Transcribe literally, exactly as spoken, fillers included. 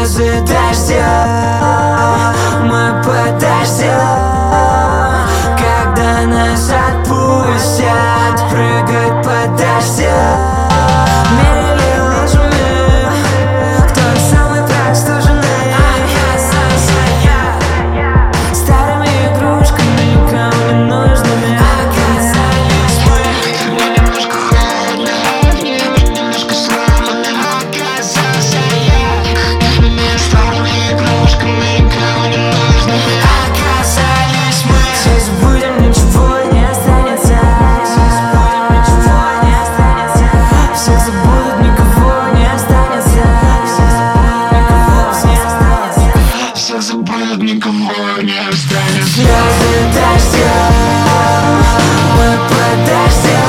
Слезы дождя мы подождем, когда нас отпустят прыгать под дождем. Мерили лжами, кто самый простуженный. Оказался я старыми игрушками, никому не нужными. Оказались мы немножко холодно, немножко сломанно. Оказался я старыми игрушками, никому не нужными. Оказались мы. Все забудем, ничего не останется. Все забудем, ничего не останется. Все забудут, никого не останется. Все забудут, никого не останется. Слезы дождя мы подождем.